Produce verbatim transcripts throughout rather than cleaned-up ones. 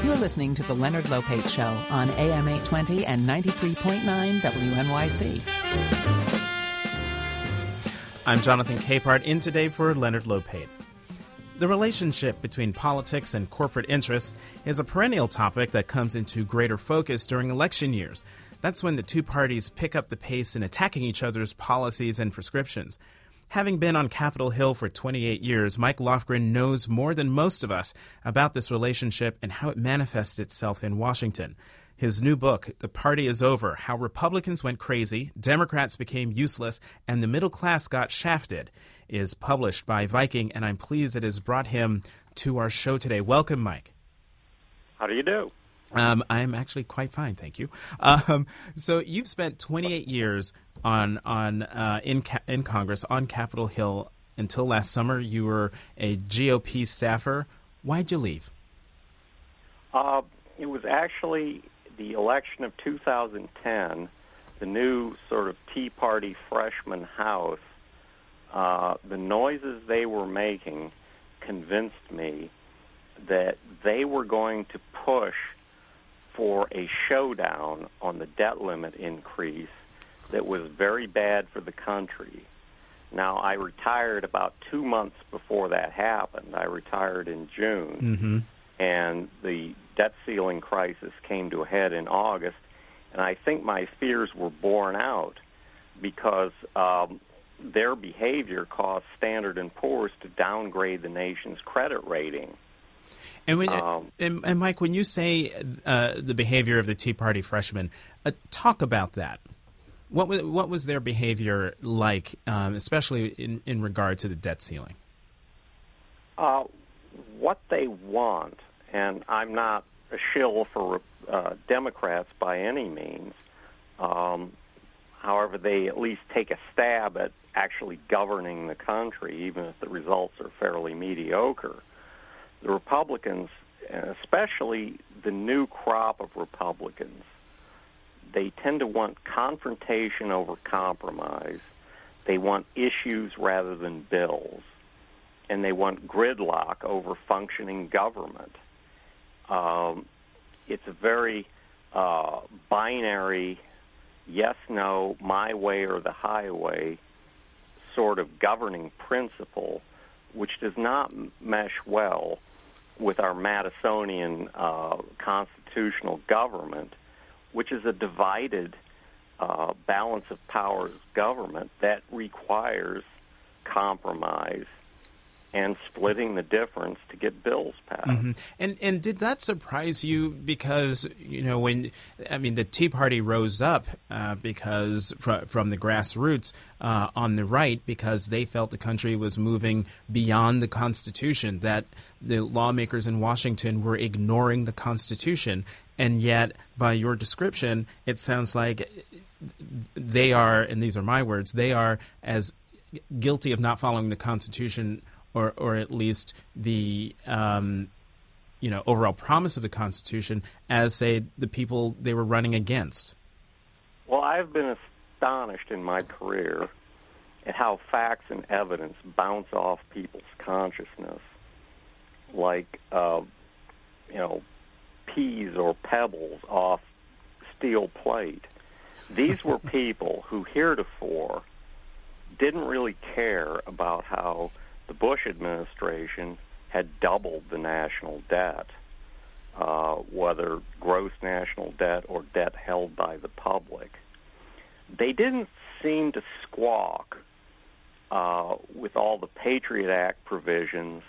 You're listening to The Leonard Lopate Show on A M eight twenty and ninety-three point nine W N Y C. I'm Jonathan Capehart, in today for Leonard Lopate. The relationship between politics and corporate interests is a perennial topic that comes into greater focus during election years. That's when the two parties pick up the pace in attacking each other's policies and prescriptions. Having been on Capitol Hill for twenty-eight years, Mike Lofgren knows more than most of us about this relationship and how it manifests itself in Washington. His new book, The Party Is Over, How Republicans Went Crazy, Democrats Became Useless, and the Middle Class Got Shafted, is published by Viking, and I'm pleased it has brought him to our show today. Welcome, Mike. How do you do? Um, I'm actually quite fine, thank you. Um, so you've spent twenty-eight years on on uh, in in Congress on Capitol Hill until last summer. You were a G O P staffer. Why'd you leave? Uh, it was actually the election of two thousand ten, the new sort of Tea Party freshman House. Uh, the noises they were making convinced me that they were going to push for a showdown on the debt limit increase that was very bad for the country. Now, I retired about two months before that happened. I retired in June, mm-hmm. and the debt ceiling crisis came to a head in August, and I think my fears were borne out because um, their behavior caused Standard and Poor's to downgrade the nation's credit rating. And, when, um, and, and Mike, when you say uh, the behavior of the Tea Party freshmen, uh, talk about that. What was what was their behavior like, um, especially in, in regard to the debt ceiling? Uh, what they want, and I'm not a shill for uh, Democrats by any means. Um, however, they at least take a stab at actually governing the country, even if the results are fairly mediocre. The Republicans, especially the new crop of Republicans, they tend to want confrontation over compromise. They want issues rather than bills. And they want gridlock over functioning government. Um, it's a very uh, binary, yes, no, my way or the highway sort of governing principle, which does not mesh well with our Madisonian uh, constitutional government, which is a divided uh, balance of powers government that requires compromise and splitting the difference to get bills passed. Mm-hmm. And and did that surprise you? Because, you know, when, I mean, the Tea Party rose up uh, because fr- from the grassroots uh, on the right because they felt the country was moving beyond the Constitution, that the lawmakers in Washington were ignoring the Constitution. And yet, by your description, it sounds like they are, and these are my words, they are as guilty of not following the Constitution or or at least the um, you know overall promise of the Constitution as, say, the people they were running against. Well, I've been astonished in my career at how facts and evidence bounce off people's consciousness, like uh, you know peas or pebbles off steel plate. These were people who heretofore didn't really care about how the Bush administration had doubled the national debt, uh, whether gross national debt or debt held by the public. They didn't seem to squawk uh, with all the Patriot Act provisions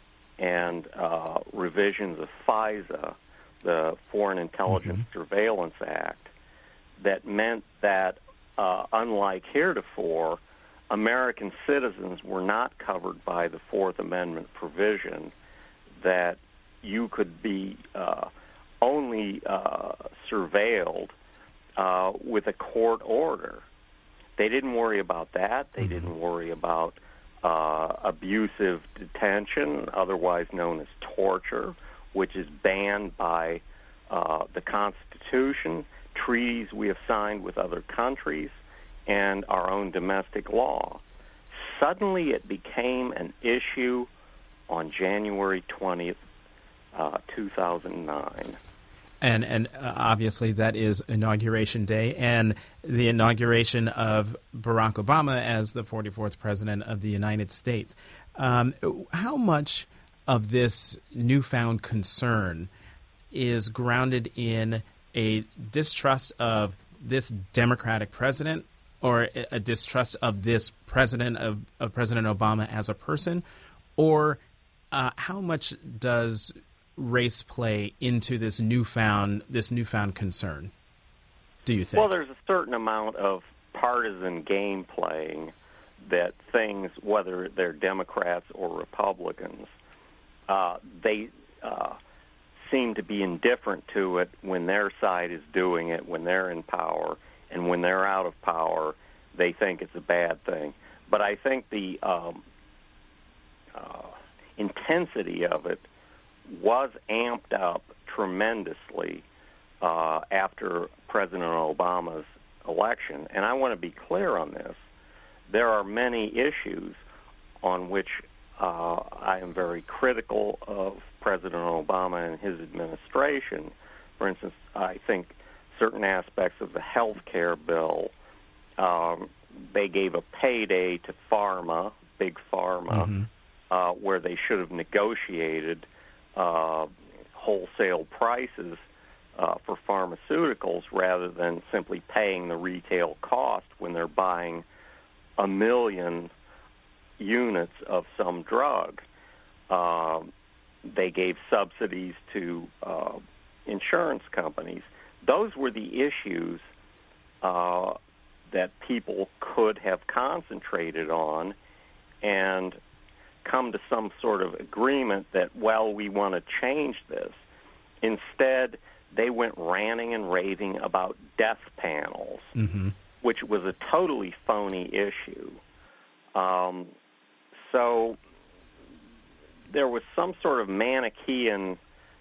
and uh, revisions of FISA, the Foreign Intelligence mm-hmm. Surveillance Act, that meant that, uh, unlike heretofore, American citizens were not covered by the Fourth Amendment provision that you could be uh, only uh, surveilled uh, with a court order. They didn't worry about that. They mm-hmm. didn't worry about uh, abusive detention, otherwise known as torture, which is banned by uh, the Constitution, treaties we have signed with other countries, and our own domestic law. Suddenly it became an issue on January twentieth, uh, two thousand nine. And and uh, obviously that is Inauguration Day and the inauguration of Barack Obama as the forty-fourth President of the United States. Um, how much of this newfound concern is grounded in a distrust of this Democratic president or a distrust of this president, of, of President Obama as a person? Or uh, how much does race play into this newfound this newfound concern, do you think? Well, there's a certain amount of partisan game playing that things, whether they're Democrats or Republicans, uh, they uh, seem to be indifferent to it when their side is doing it, when they're in power, and when they're out of power, they think it's a bad thing. But I think the um, uh, intensity of it was amped up tremendously uh, after President Obama's election. And I want to be clear on this. There are many issues on which uh, I am very critical of President Obama and his administration. For instance, I think certain aspects of the health care bill, um, they gave a payday to pharma, big pharma, mm-hmm. uh, where they should have negotiated Uh, wholesale prices uh, for pharmaceuticals rather than simply paying the retail cost when they're buying a million units of some drug. Uh, they gave subsidies to uh, insurance companies. Those were the issues uh, that people could have concentrated on and come to some sort of agreement that, well, we want to change this. Instead, they went ranting and raving about death panels, mm-hmm. which was a totally phony issue. Um, so there was some sort of Manichaean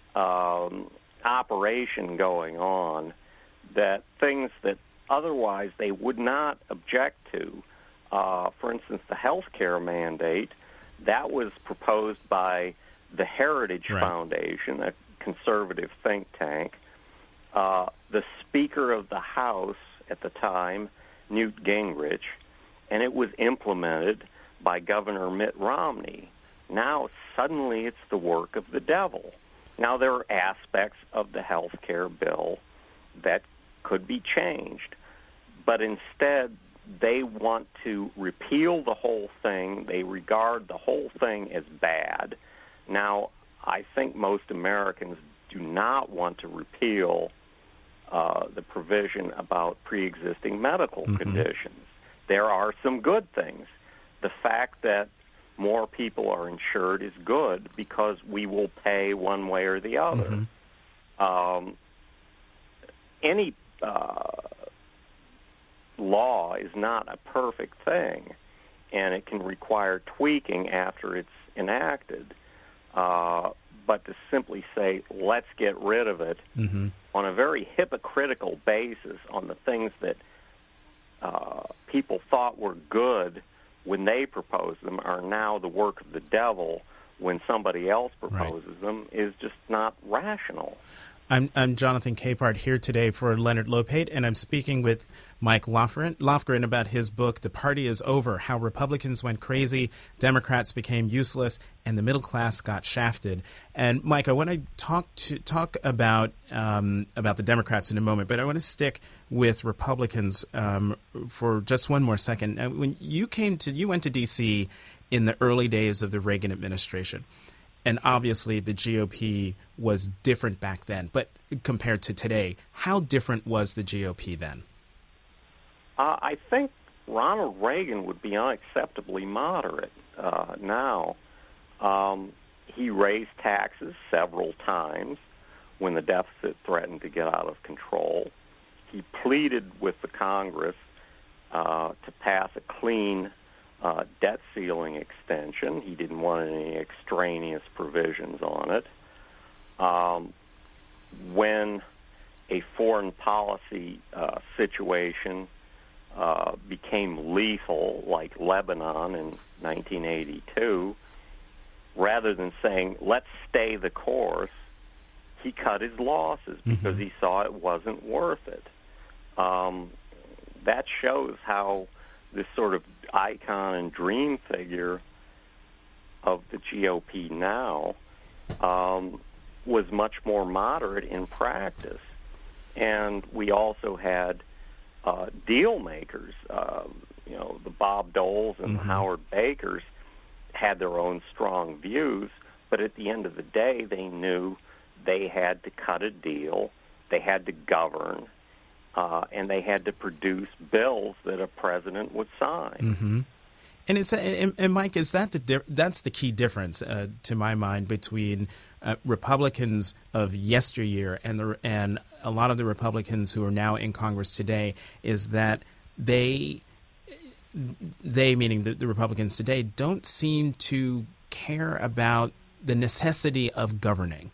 um, operation going on that things that otherwise they would not object to, uh, for instance, the health care mandate, that was proposed by the Heritage right. Foundation, a conservative think tank. Uh, the Speaker of the House at the time, Newt Gingrich, and it was implemented by Governor Mitt Romney. Now, suddenly, it's the work of the devil. Now, there are aspects of the health care bill that could be changed, but instead, they want to repeal the whole thing. They regard the whole thing as bad. Now, I think most Americans do not want to repeal uh, the provision about pre-existing medical mm-hmm. conditions. There are some good things. The fact that more people are insured is good because we will pay one way or the other. Mm-hmm. Um, any uh, law is not a perfect thing, and it can require tweaking after it's enacted. Uh, but to simply say, let's get rid of it mm-hmm. on a very hypocritical basis on the things that uh, people thought were good when they proposed them are now the work of the devil when somebody else proposes right. them is just not rational. I'm, I'm Jonathan Capehart here today for Leonard Lopate, and I'm speaking with Mike Lofgren, Lofgren about his book, The Party is Over, How Republicans Went Crazy, Democrats Became Useless, and the Middle Class Got Shafted. And, Mike, I want to talk to talk about um, about the Democrats in a moment, but I want to stick with Republicans um, for just one more second. Now, when you came to, you went to D C in the early days of the Reagan administration. And obviously the G O P was different back then. But compared to today, how different was the G O P then? Uh, I think Ronald Reagan would be unacceptably moderate uh, now. Um, he raised taxes several times when the deficit threatened to get out of control. He pleaded with the Congress uh, to pass a clean Uh, debt ceiling extension. He didn't want any extraneous provisions on it. Um, when a foreign policy uh, situation uh, became lethal, like Lebanon in nineteen eighty-two, rather than saying, let's stay the course, he cut his losses because mm-hmm. he saw it wasn't worth it. Um, that shows how this sort of icon and dream figure of the G O P now um, was much more moderate in practice. And we also had uh, deal makers, uh, you know, the Bob Doles and mm-hmm. the Howard Bakers had their own strong views, but at the end of the day, they knew they had to cut a deal, they had to govern, uh, and they had to produce bills that a president would sign. Mm-hmm. And, it's, and, and Mike, is that the di- that's the key difference, uh, to my mind, between uh, Republicans of yesteryear and the and a lot of the Republicans who are now in Congress today, is that they they meaning the, the Republicans today don't seem to care about the necessity of governing.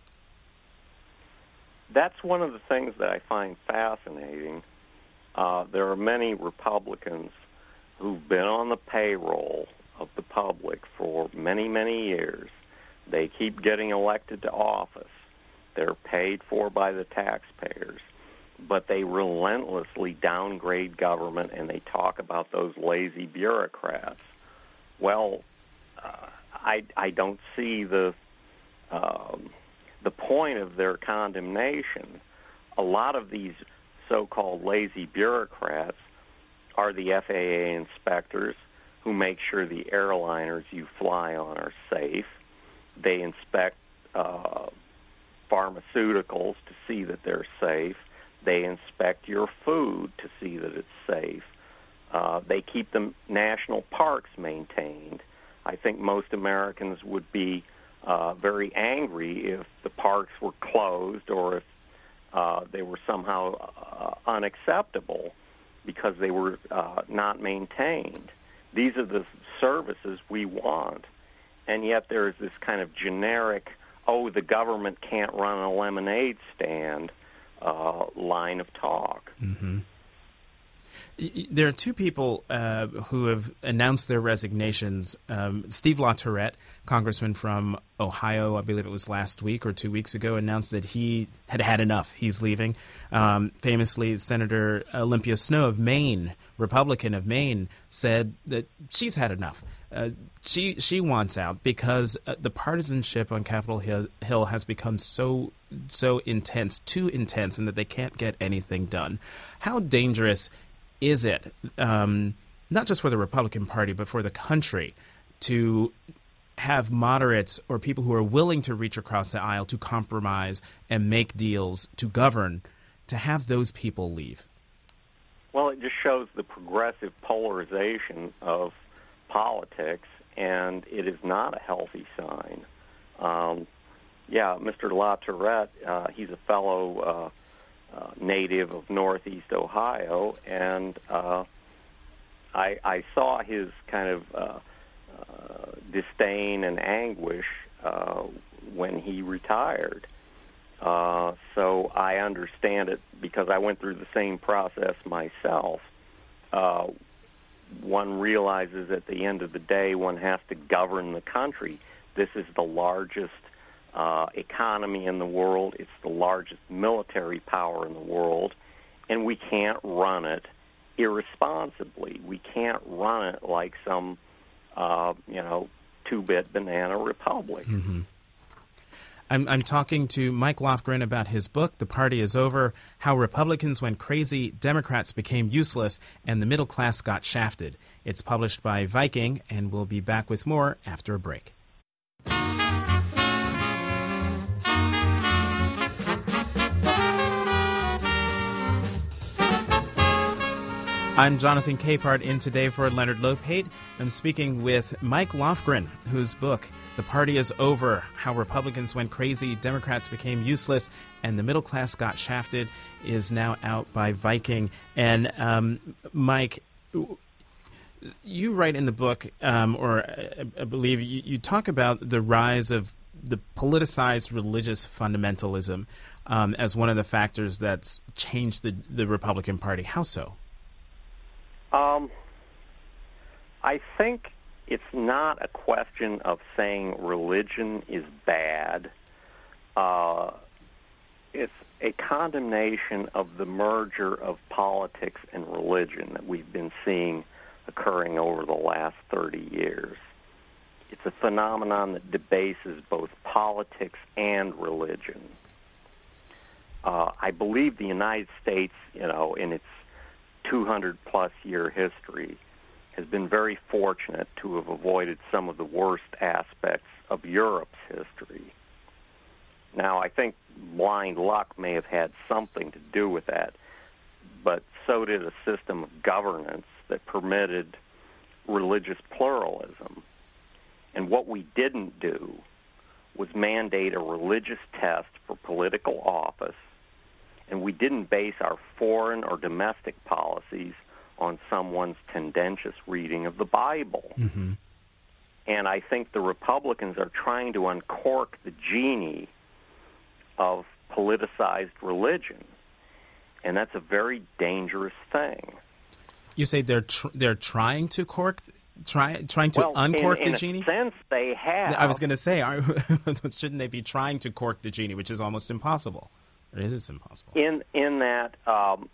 That's one of the things that I find fascinating. Uh, there are many Republicans who've been on the payroll of the public for many, many years. They keep getting elected to office. They're paid for by the taxpayers. But they relentlessly downgrade government, and they talk about those lazy bureaucrats. Well, uh, I, I don't see the um, the point of their condemnation. A lot of these so-called lazy bureaucrats are the F A A inspectors who make sure the airliners you fly on are safe. They inspect uh, pharmaceuticals to see that they're safe. They inspect your food to see that it's safe. Uh, they keep the national parks maintained. I think most Americans would be uh, very angry if the parks were closed or if uh, they were somehow uh, unacceptable because they were uh, not maintained. These are the services we want. And yet there is this kind of generic, oh, the government can't run a lemonade stand uh, line of talk. Mm-hmm. There are two people uh, who have announced their resignations. Um, Steve LaTourette, congressman from Ohio, I believe it was last week or two weeks ago, announced that he had had enough. He's leaving. Um, famously, Senator Olympia Snowe of Maine, Republican of Maine, said that she's had enough. Uh, she she wants out because uh, the partisanship on Capitol Hill, Hill has become so so intense, too intense, and that they can't get anything done. How dangerous is it, um, not just for the Republican Party, but for the country, to have moderates or people who are willing to reach across the aisle to compromise and make deals to govern, to have those people leave? Well, it just shows the progressive polarization of politics, and it is not a healthy sign. Um, yeah, Mister LaTourette, uh, he's a fellow uh, uh, native of Northeast Ohio, and uh, I, I saw his kind of uh, uh, disdain and anguish uh, when he retired. Uh, so I understand it because I went through the same process myself. Uh, one realizes at the end of the day one has to govern the country. This is the largest uh, economy in the world. It's the largest military power in the world, and we can't run it irresponsibly. We can't run it like some, uh, you know, two-bit banana republic. Mm-hmm. I'm, I'm talking to Mike Lofgren about his book, The Party is Over, How Republicans Went Crazy, Democrats Became Useless, and the Middle Class Got Shafted. It's published by Viking, and we'll be back with more after a break. I'm Jonathan Capehart, in today for Leonard Lopate. I'm speaking with Mike Lofgren, whose book, The Party is Over, How Republicans Went Crazy, Democrats Became Useless, and the Middle Class Got Shafted, is now out by Viking. And um, Mike, you write in the book, um, or I, I believe you, you talk about the rise of the politicized religious fundamentalism um, as one of the factors that's changed the, the Republican Party. How so? Um, I think it's not a question of saying religion is bad. Uh, it's a condemnation of the merger of politics and religion that we've been seeing occurring over the last thirty years. It's a phenomenon that debases both politics and religion. Uh, I believe the United States, you know, in its two hundred plus year history, has been very fortunate to have avoided some of the worst aspects of Europe's history. Now, I think blind luck may have had something to do with that, but so did a system of governance that permitted religious pluralism. And what we didn't do was mandate a religious test for political office, and we didn't base our foreign or domestic policies on someone's tendentious reading of the Bible. Mm-hmm. And I think the Republicans are trying to uncork the genie of politicized religion, and that's a very dangerous thing. You say they're tr- they're trying to cork, try, trying to well, uncork in, the in genie? In a sense, they have. I was going to say, are, shouldn't they be trying to cork the genie, which is almost impossible? Or is it impossible? In in that um,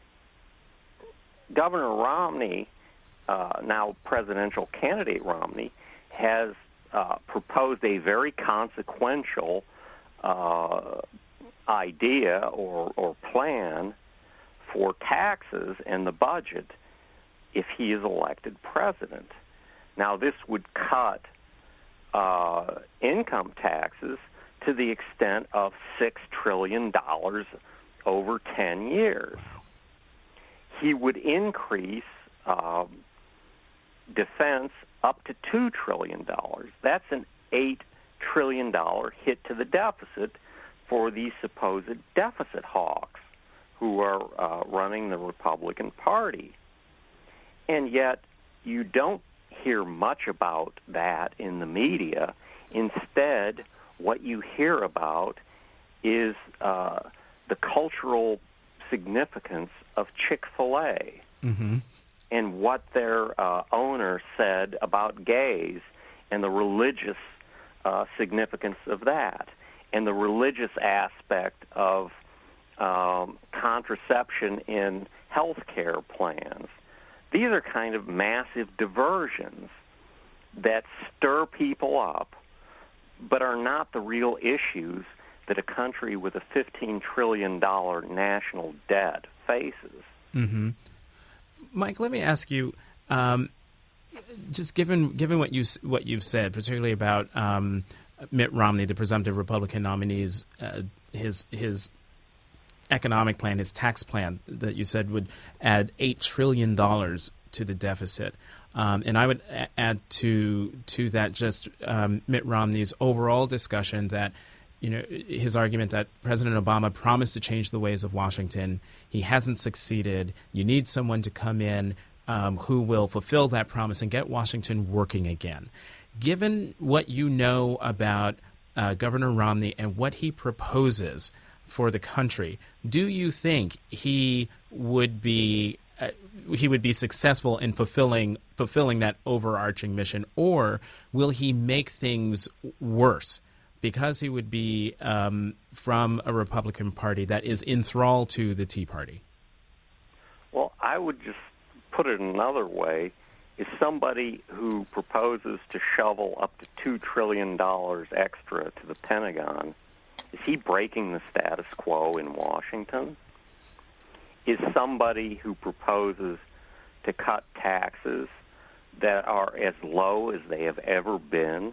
Governor Romney, uh, now presidential candidate Romney, has uh, proposed a very consequential uh, idea or, or plan for taxes and the budget if he is elected president. Now, this would cut uh, income taxes to the extent of six trillion dollars over ten years. Wow. He would increase um, defense up to two trillion dollars. That's an eight trillion dollars hit to the deficit for these supposed deficit hawks who are uh, running the Republican Party. And yet you don't hear much about that in the media. Instead, what you hear about is uh, the cultural significance of Chick-fil-A Mm-hmm. and what their uh, owner said about gays and the religious uh, significance of that and the religious aspect of um, contraception in health care plans. These are kind of massive diversions that stir people up but are not the real issues that a country with a fifteen trillion dollars national debt faces. Mm-hmm. Mike, let me ask you, um, just given given what you what you've said, particularly about um, Mitt Romney, the presumptive Republican nominee's uh, his his economic plan, his tax plan that you said would add eight trillion dollars to the deficit. Um, and I would a- add to to that just um, Mitt Romney's overall discussion that, you know, his argument that President Obama promised to change the ways of Washington. He hasn't succeeded. You need someone to come in um, who will fulfill that promise and get Washington working again. Given what you know about uh, Governor Romney and what he proposes for the country, do you think he would be uh, he would be successful in fulfilling fulfilling that overarching mission, or will he make things worse because he would be um, from a Republican Party that is enthralled to the Tea Party? Well, I would just put it another way. Is somebody who proposes to shovel up to two trillion dollars extra to the Pentagon, is he breaking the status quo in Washington? Is somebody who proposes to cut taxes that are as low as they have ever been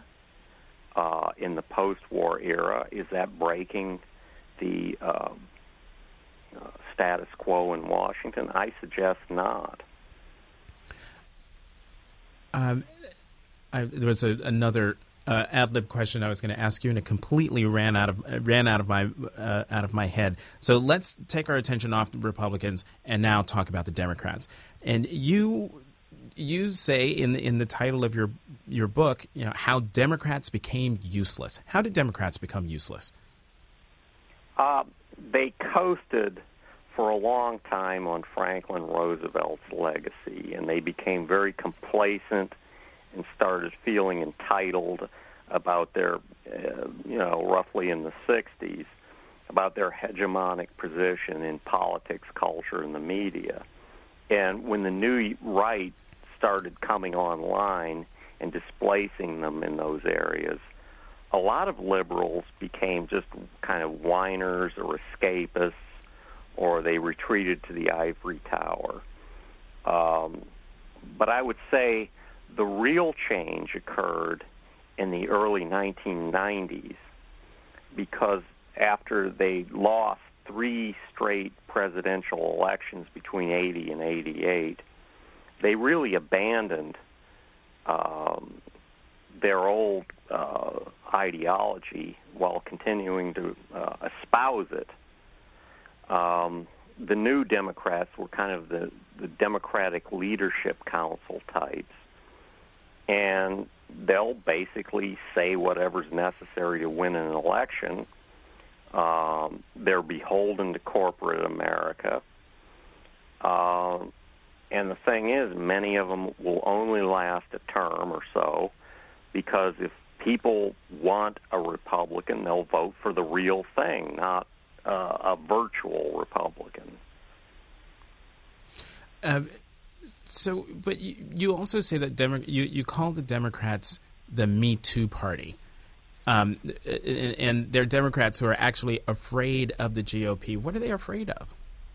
uh, in the post-war era, is that breaking the uh, uh, status quo in Washington? I suggest not. Um, I, there was a, another uh, ad lib question I was going to ask you, and it completely ran out of uh, ran out of my uh, out of my head. So let's take our attention off the Republicans and now talk about the Democrats. And you you say in the, in the title of your your book, you know, how Democrats became useless. How did Democrats become useless? Uh, they coasted for a long time on Franklin Roosevelt's legacy, and they became very complacent and started feeling entitled about their, uh, you know, roughly in the sixties, about their hegemonic position in politics, culture, and the media. And when the new right started coming online and displacing them in those areas, a lot of liberals became just kind of whiners or escapists, or they retreated to the ivory tower. Um, but I would say the real change occurred in the early nineteen nineties, because after they lost three straight presidential elections between eighty and eighty-eight, they really abandoned um, their old uh, ideology while continuing to uh, espouse it. Um, the new Democrats were kind of the, the Democratic Leadership Council types, and they'll basically say whatever's necessary to win an election. Um, they're beholden to corporate America. Uh, and the thing is, many of them will only last a term or so, because if people want a Republican, they'll vote for the real thing, not uh, a virtual Republican. Uh, so, but you, you also say that Demo- you, you call the Democrats the Me Too party. Um, and, and they're Democrats who are actually afraid of the G O P. What are they afraid of?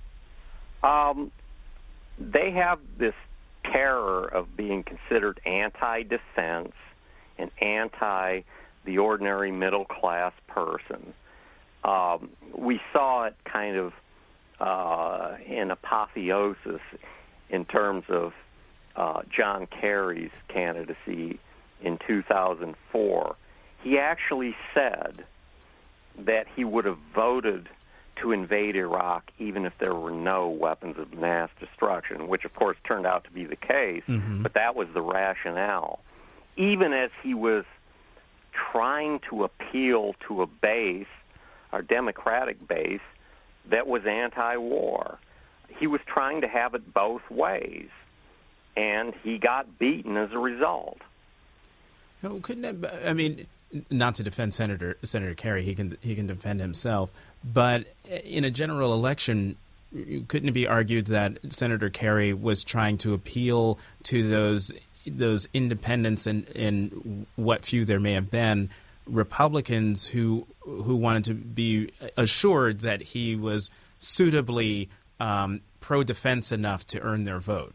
Um, they have this terror of being considered anti-defense and anti the ordinary middle-class person. Um, we saw it kind of uh, in apotheosis in terms of uh, John Kerry's candidacy in two thousand four. He actually said that he would have voted to invade Iraq even if there were no weapons of mass destruction, which of course turned out to be the case, mm-hmm. but that was the rationale. Even as he was trying to appeal to a base, our Democratic base, that was anti-war. He was trying to have it both ways, and he got beaten as a result. No, couldn't it, I mean, not to defend Senator Senator Kerry, he can he can defend himself, but in a general election, couldn't it be argued that Senator Kerry was trying to appeal to those those independents and, and what few there may have been, Republicans who who wanted to be assured that he was suitably um, pro-defense enough to earn their vote?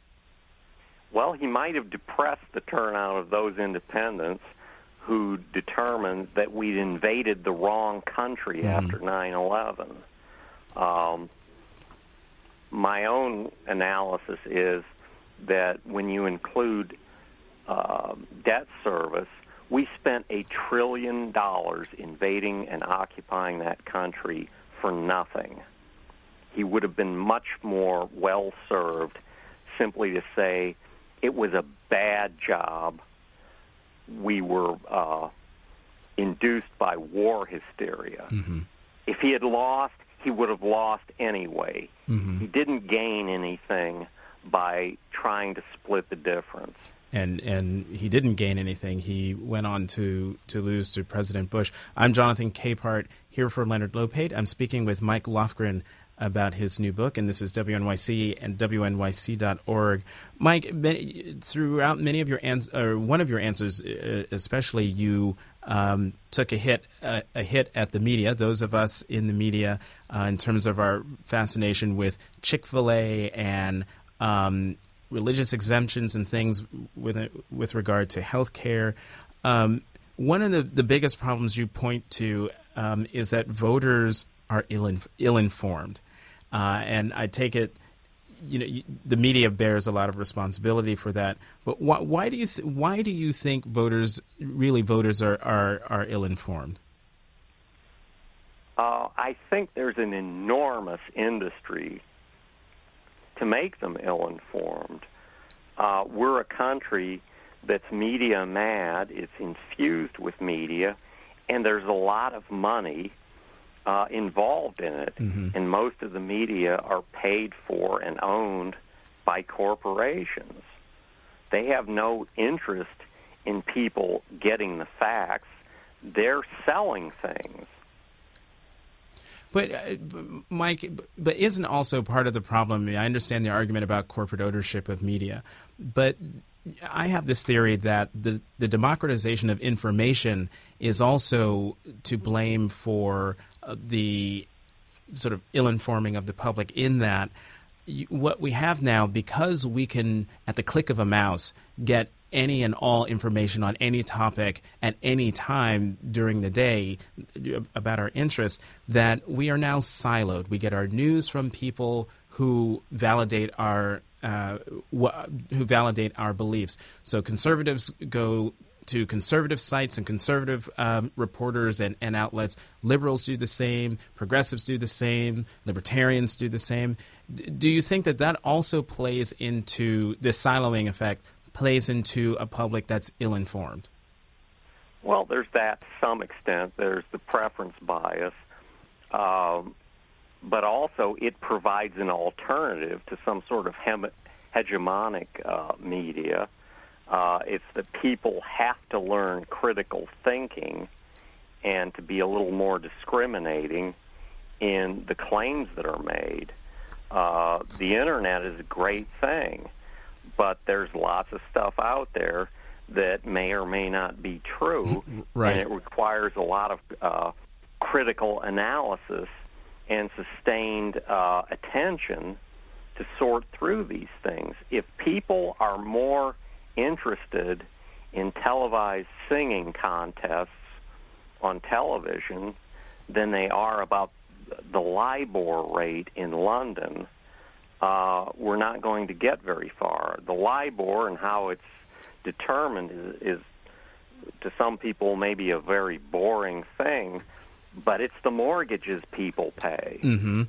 Well, he might have depressed the turnout of those independents who determined that we'd invaded the wrong country mm-hmm. after nine eleven. Um, my own analysis is that when you include uh, debt service, we spent a trillion dollars invading and occupying that country for nothing. He would have been much more well-served simply to say it was a bad job. We were uh, induced by war hysteria. Mm-hmm. If he had lost, he would have lost anyway. Mm-hmm. He didn't gain anything by trying to split the difference. And and he didn't gain anything. He went on to, to lose to President Bush. I'm Jonathan Capehart, here for Leonard Lopate. I'm speaking with Mike Lofgren about his new book, and this is W N Y C and W N Y C dot org. Mike, throughout many of your ans- or one of your answers, especially, you um, took a hit uh, a hit at the media. Those of us in the media, uh, in terms of our fascination with Chick-fil-A and um, religious exemptions and things with with regard to health care. Um, one of the, the biggest problems you point to um, is that voters are ill ill-informed. Uh, and I take it, you know, you, the media bears a lot of responsibility for that. But why, why do you th- why do you think voters, really voters, are are, are ill-informed? Uh, I think there's an enormous industry to make them ill-informed. Uh, we're a country that's media mad. It's infused with media, and there's a lot of money Uh, involved in it, mm-hmm. and most of the media are paid for and owned by corporations. They have no interest in people getting the facts. They're selling things. But, uh, Mike, but isn't also part of the problem, I mean, I understand the argument about corporate ownership of media, but I have this theory that the, the democratization of information is also to blame for uh, the sort of ill-informing of the public, in that you, what we have now, because we can, at the click of a mouse, get any and all information on any topic at any time during the day about our interests, that we are now siloed. We get our news from people who validate our uh, wh- who validate our beliefs. So conservatives go to conservative sites and conservative um, reporters and, and outlets. Liberals do the same. Progressives do the same. Libertarians do the same. D- do you think that that also plays into this siloing effect? Plays into a public that's ill-informed? Well, there's that to some extent. There's the preference bias. Um, but also it provides an alternative to some sort of hem- hegemonic uh, media. Uh, it's that people have to learn critical thinking and to be a little more discriminating in the claims that are made. Uh, the Internet is a great thing, but there's lots of stuff out there that may or may not be true, right. And it requires a lot of uh, critical analysis and sustained uh, attention to sort through these things. If people are more interested in televised singing contests on television than they are about the LIBOR rate in London, Uh, we're not going to get very far. The LIBOR and how it's determined is, is, to some people, maybe a very boring thing, but it's the mortgages people pay. Mm-hmm.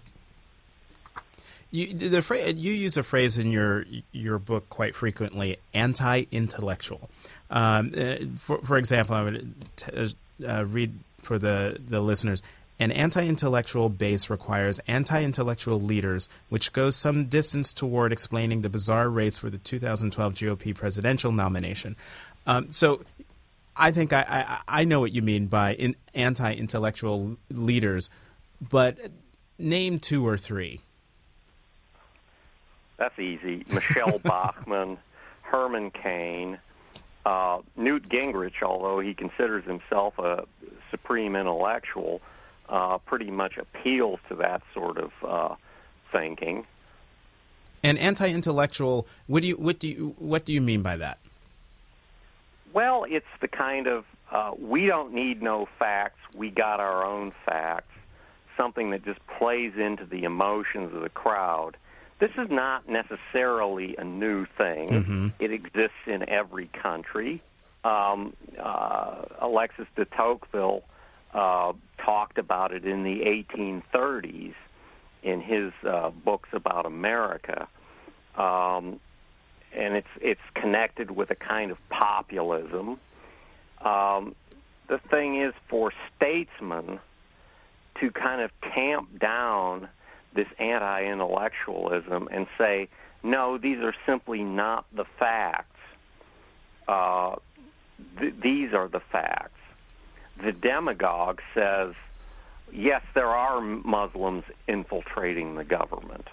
You, the phrase, you use a phrase in your your book quite frequently, anti-intellectual. Um, for, for example, I would t- uh, read for the, the listeners. An anti-intellectual base requires anti-intellectual leaders, which goes some distance toward explaining the bizarre race for the two thousand twelve G O P presidential nomination. Um, so I think I, I, I know what you mean by in anti-intellectual leaders, but name two or three. That's easy. Michelle Bachmann, Herman Cain, uh, Newt Gingrich, although he considers himself a supreme intellectual, Uh, pretty much appeals to that sort of uh, thinking. And anti-intellectual, what do you what do you what do you mean by that? Well, it's the kind of uh, we don't need no facts, we got our own facts. Something that just plays into the emotions of the crowd. This is not necessarily a new thing. Mm-hmm. It exists in every country. Um, uh, Alexis de Tocqueville Uh, talked about it in the eighteen thirties in his uh, books about America, um, and it's it's connected with a kind of populism. Um, the thing is, for statesmen to kind of tamp down this anti-intellectualism and say, no, these are simply not the facts. Uh, th- these are the facts. The demagogue says, yes, there are Muslims infiltrating the government.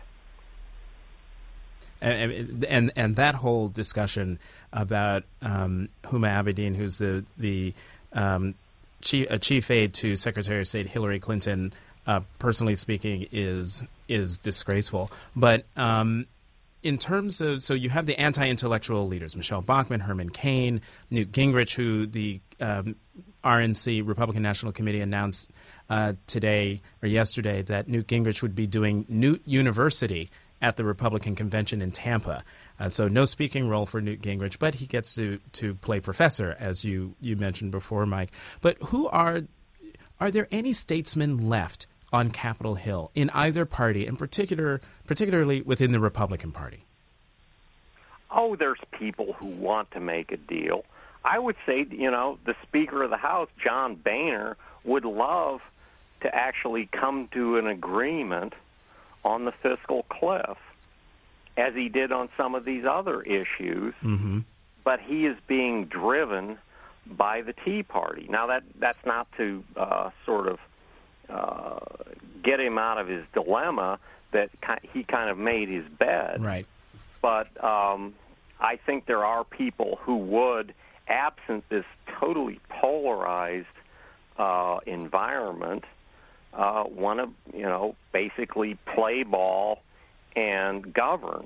And and, and that whole discussion about um, Huma Abedin, who's the the um, chief, a chief aide to Secretary of State Hillary Clinton, uh, personally speaking, is is disgraceful. But um, in terms of, so you have the anti-intellectual leaders, Michelle Bachmann, Herman Cain, Newt Gingrich, who the um, R N C, Republican National Committee, announced uh, today or yesterday that Newt Gingrich would be doing Newt University at the Republican convention in Tampa. Uh, so no speaking role for Newt Gingrich, but he gets to, to play professor, as you, you mentioned before, Mike. But who are are there any statesmen left on Capitol Hill in either party, in particular, particularly within the Republican Party? Oh, there's people who want to make a deal. I would say, you know, the Speaker of the House, John Boehner, would love to actually come to an agreement on the fiscal cliff, as he did on some of these other issues. Mm-hmm. but he is being driven by the Tea Party. Now, that that's not to uh, sort of uh, get him out of his dilemma that he kind of made his bed. Right. But um, I think there are people who would, absent this totally polarized uh, environment, uh, want to, you know, basically play ball and govern.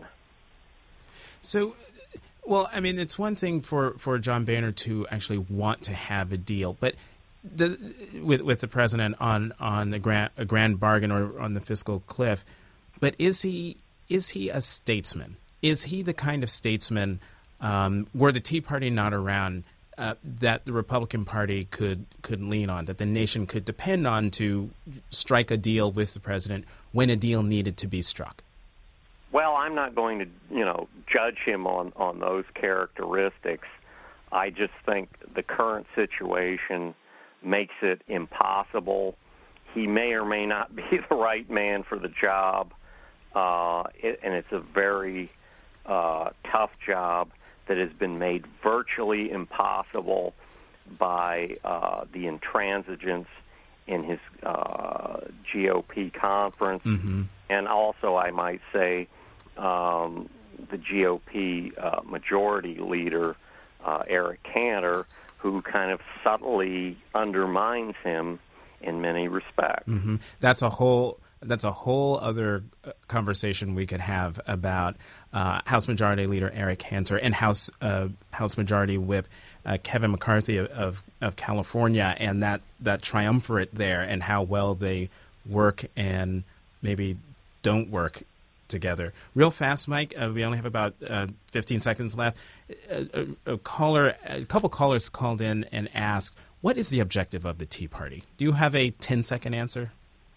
So, well, I mean, it's one thing for, for John Boehner to actually want to have a deal, but the, with with the president on on the grand, a grand bargain or on the fiscal cliff, but is he is he a statesman? Is he the kind of statesman, um, were the Tea Party not around, uh, that the Republican Party could could lean on, that the nation could depend on to strike a deal with the president when a deal needed to be struck? Well, I'm not going to, you know, judge him on, on those characteristics. I just think the current situation makes it impossible. He may or may not be the right man for the job, uh, it, and it's a very uh, tough job that has been made virtually impossible by uh, the intransigence in his uh, G O P conference, mm-hmm. and also, I might say, um, the G O P uh, majority leader, uh, Eric Cantor, who kind of subtly undermines him in many respects. Mm-hmm. That's a whole that's a whole other conversation we could have about uh, House Majority Leader Eric Cantor and House uh, House Majority Whip uh, Kevin McCarthy of, of of California, and that that triumvirate there, and how well they work and maybe don't work together. Real fast, Mike, uh, we only have about uh, fifteen seconds left. A, a, a caller, a couple callers called in and asked, what is the objective of the Tea Party? Do you have a ten-second answer?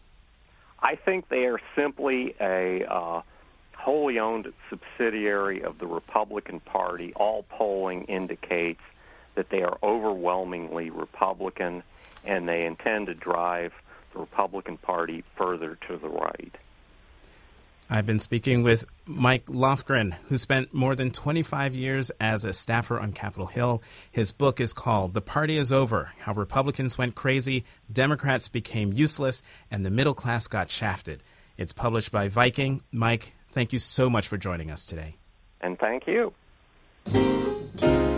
I think they are simply a uh, wholly owned subsidiary of the Republican Party. All polling indicates that they are overwhelmingly Republican, and they intend to drive the Republican Party further to the right. I've been speaking with Mike Lofgren, who spent more than twenty-five years as a staffer on Capitol Hill. His book is called The Party is Over, How Republicans Went Crazy, Democrats Became Useless, and the Middle Class Got Shafted. It's published by Viking. Mike, thank you so much for joining us today. And thank you.